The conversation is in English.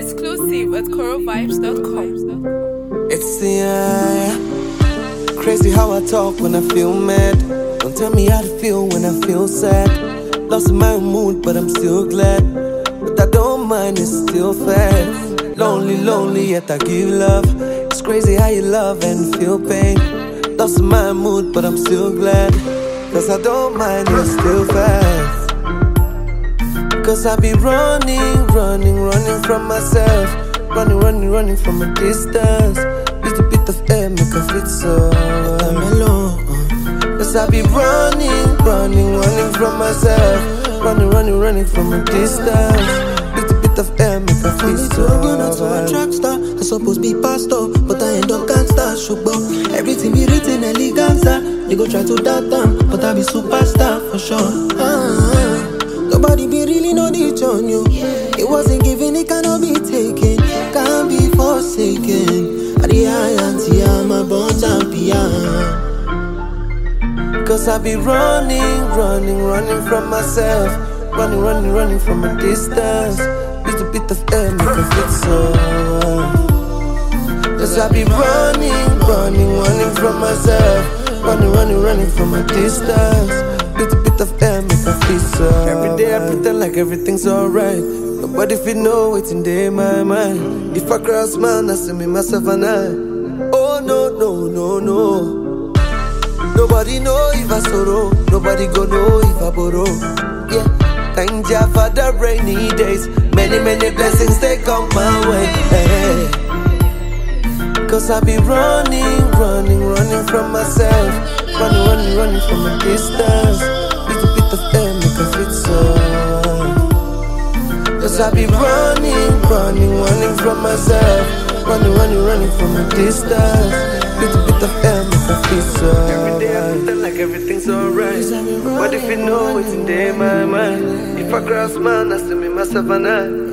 Exclusive at corovibes.com. It's the crazy how I talk when I feel mad. Don't tell me how to feel when I feel sad. Lost my mood, but I'm still glad. But I don't mind, it's still fast. Lonely, lonely, yet I give love. It's crazy how you love and feel pain. Lost my mood, but I'm still glad. Cause I don't mind, it's still fast. Cause I be running from myself. Running from a distance. Little bit of air make a fit so I'm alone. Cause I be running from myself. Running from a distance. Little bit of air make a fit so you're not so a track star. I supposed be pastor, but I end up gangster. Shubo, everything be written eleganza. They go try to doubt them, but I be superstar for sure. Nobody be really know the on you. It wasn't given, it cannot be taken. Can't be forsaken. At the high I'm a born champion. Cause I be running from myself. Running from a distance. Little bit of air make a fit so. Cause I be running from myself. Running from a distance. Little bit of air make a feel so. Every day I pretend like everything's alright. Nobody feel know what's in my mind. If I cross man, I see me, myself and I. Oh no. Nobody know if I sorrow. Nobody go know if I borrow. Yeah, thank Jah for the rainy days. Many blessings they come my way. Hey. Cause I be running from myself. Running from a distance. Little bit of air make a fit so. Cause I be running from myself. Running from a distance. Little bit of air make a fit so. Every day I pretend like everything's alright. But if you know what's in my mind. If I cross man, I see me, myself and I.